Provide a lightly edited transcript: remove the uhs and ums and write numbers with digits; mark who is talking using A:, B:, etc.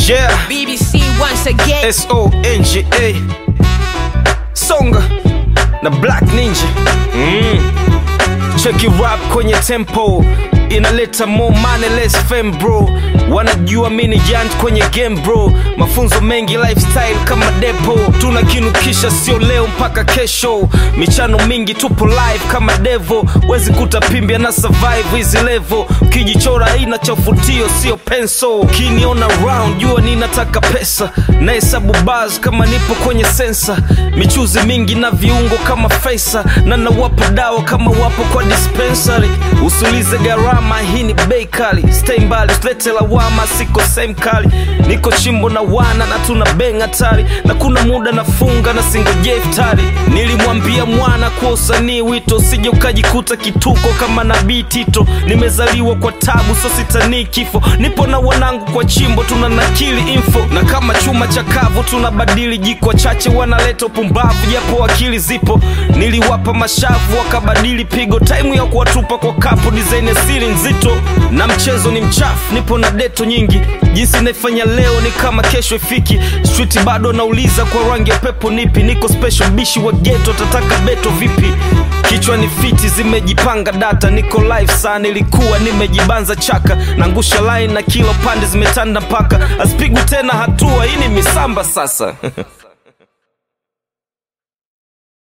A: Yeah,
B: BBC once again.
A: SONGA Songa na Black Ninja. Check it rap kwenye tempo, inaleta more money less fame bro. Wanajua mini giant kwenye game bro. Mafunzo mengi lifestyle kama depo. Tunakinukisha sio leo mpaka kesho. Michano mingi tupo live kama devo. Wezi kutapimbia na survive hizi level. Ukijichora ina chafutio sio pencil. Ukiniona round jua ninataka pesa. Na hesabu bars kama nipo kwenye sensa. Michuzi mingi na viungo kama Faisa. Na nawapa dawa kama wapo kwa dispensary. Usulize gharama hii ni bei kali. Stay mbali usilete lawama siko same kali. Niko chimbo na wana na tuna bang hatari. Na kuna muda nafunga na singoje iftari. Nilimwambia mwana kwa usanii wito. Usije ukajikuta kituko kama nabii Tito. Nimezaliwa kwa tabu so sitanii kifo. Nipo na wanangu kwa chimbo tunanakili info. Na kama chuma chakavu tunabadili jiko. Chache wanaleta upumbavu japo akili zipo. Niliwapa mashavu wakabadili pigo. Time ya kuwatupa kwa kapu design siri nzito. Na mchezo ni mchafu nipo na deto nyingi. Jinsi naifanya leo ni kama kesho ifiki. Street bado nauliza kwa rangi ya pepo nipi. Niko special bishi wa ghetto tataka beto vipi. Kichwa ni fiti zimejipanga data. Niko live sana ilikuwa nimejibanza chaka. Nangusha line na kilo pande zimetanda mpaka. Asipigwi tena hatua hii ni misamba sasa.